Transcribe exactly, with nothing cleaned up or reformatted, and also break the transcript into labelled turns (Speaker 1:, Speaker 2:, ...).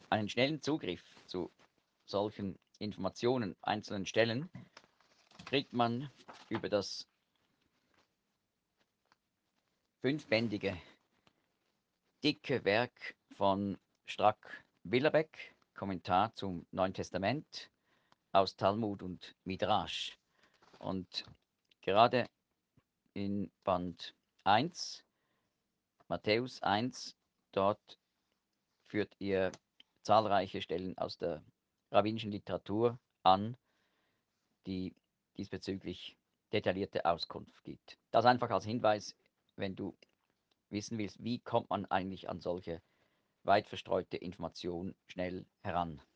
Speaker 1: einen schnellen Zugriff zu solchen Informationen, einzelnen Stellen, kriegt man über das fünfbändige, dicke Werk von Strack-Willebeck, Kommentar zum Neuen Testament aus Talmud und Midrasch. Und gerade in Band eins, Matthäus eins, dort führt ihr zahlreiche Stellen aus der rabbinischen Literatur an, die diesbezüglich detaillierte Auskunft gibt. Das einfach als Hinweis, wenn du wissen willst, wie kommt man eigentlich an solche weit verstreute Informationen schnell heran.